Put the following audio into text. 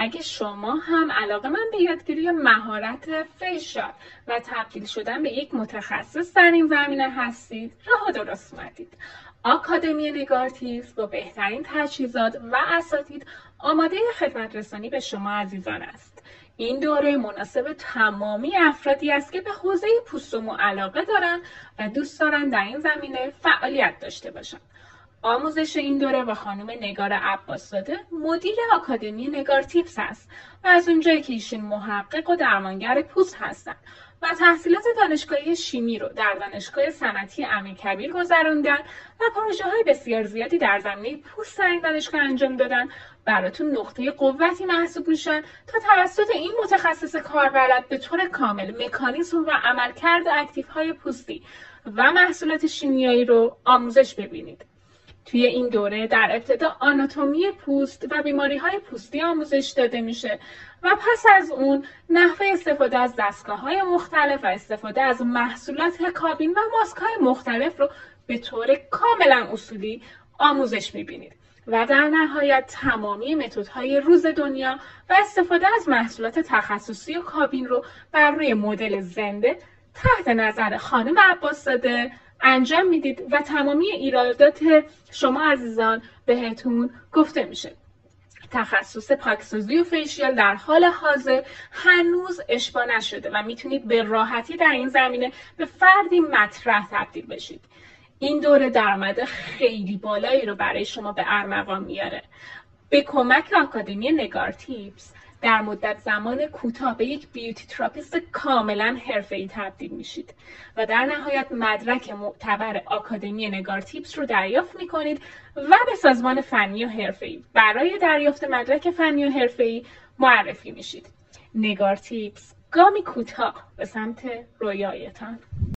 اگه شما هم علاقه‌مند به یادگیری مهارت فیشیال و تبدیل شدن به یک متخصص در این زمینه هستید، راه درست اومدید. آکادمی نگارتیپس با بهترین تجهیزات و اساتید آماده خدمت رسانی به شما عزیزان است. این دوره مناسب تمامی افرادی است که به حوزه پوست و مو علاقه دارند و دوست دارند در این زمینه فعالیت داشته باشند. آموزش این دوره با خانم نگار عباس‌زاده مدیر آکادمی نگارتیپس است و از اونجایی که ایشون محقق و درمانگر پوست هستند و تحصیلات دانشگاهی شیمی رو در دانشگاه صنعتی امیرکبیر گذروندن و پروژه‌های بسیار زیادی در زمینه پوست در این دانشگاه انجام دادن، براتون نقطه قوتی محسوب میشن تا توسط این متخصص کاربلد به طور کامل مکانیزم و عملکرد اکتیوهای پوستی و محصولات شیمیایی رو آموزش ببینید. توی این دوره در ابتدا آناتومی پوست و بیماری‌های پوستی آموزش داده میشه و پس از اون نحوه استفاده از دستگاه‌های مختلف و استفاده از محصولات کابین و ماسک‌های مختلف رو به طور کاملا اصولی آموزش می‌بینید و در نهایت تمامی متدهای روز دنیا و استفاده از محصولات تخصصی و کابین رو بر روی مدل زنده تحت نظر خانم عباس‌زاده انجام میدید و تمامی ایرادات شما عزیزان بهتون گفته میشه. تخصص پاکسازی و فیشیال در حال حاضر هنوز اشباع نشده و میتونید به راحتی در این زمینه به فردی مطرح تبدیل بشید. این دوره درآمد خیلی بالایی رو برای شما به ارمغان میاره. به کمک آکادمی نگارتیپس در مدت زمان کوتاه به یک بیوتی تراپیست کاملا حرفه‌ای تبدیل میشید و در نهایت مدرک معتبر آکادمی نگارتیپس رو دریافت میکنید و به سازمان فنی و حرفه‌ای برای دریافت مدرک فنی و حرفه‌ای معرفی میشید. نگارتیپس گامی کوتاه به سمت رویایتان.